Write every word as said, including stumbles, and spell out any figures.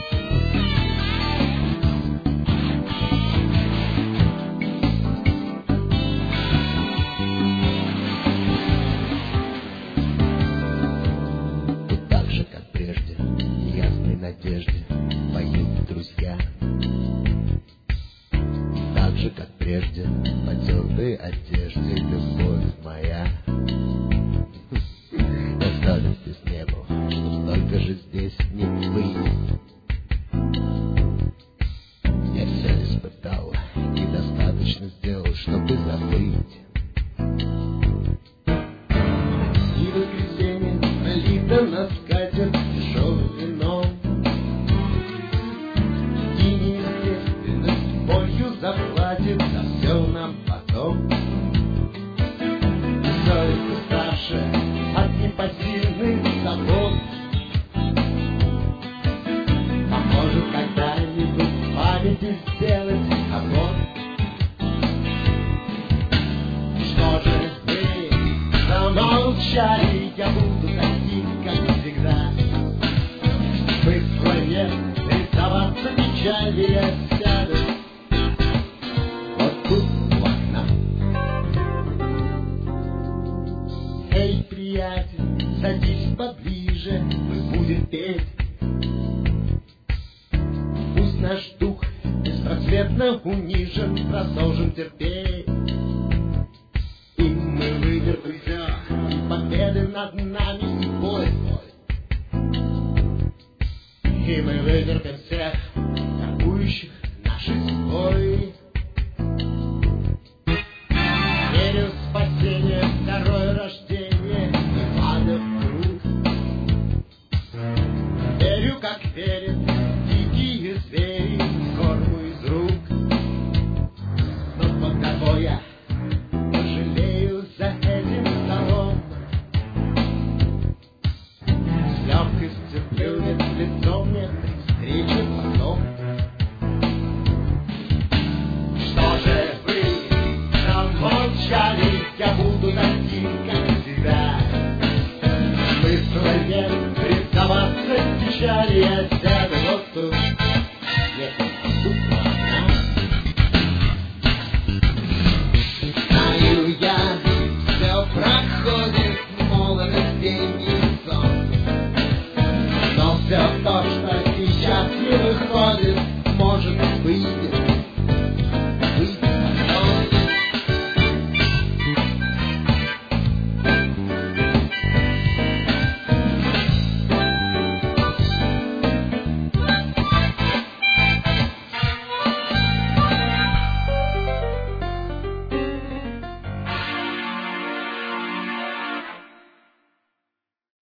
надежде поют друзья. Так же, как прежде, в потертой одежде любовь моя. Я ставлю здесь небу, только же здесь не выйдет. Я все испытал и достаточно сделал, чтобы забыть. И воскресенье пролито на скатерть тяжелым вином. И неестественность болью заплатит за все нам потом. И совесть уставшая от непосильных забот поможет когда-нибудь в памяти сделать обод. Что же вы замолчали, я буду таким, как всегда. Вы в склоне рисоваться печали, я сяду вот тут у окна. Эй, приятель, садись поближе, мы будем петь. Пусть наш дух беспросветно унижен, продолжим терпеть. И мы вытерпим все, и победы над нами, и бой бой. И мы вытерпим всех, атакующих нашей собой.